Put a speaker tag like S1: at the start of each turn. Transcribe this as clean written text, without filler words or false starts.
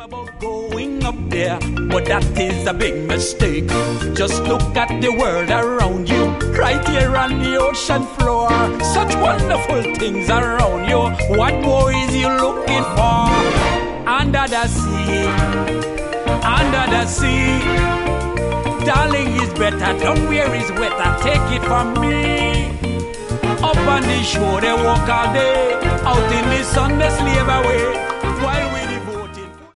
S1: About going up there, but that is a big mistake. Just look at the world around you, right here on the ocean floor. Such wonderful things around you. What more is you looking for? Under the sea, under the sea. Darling, is better down where is wetter. Take it from me. Up on the shore they walk all day, out in the sun they slave away. While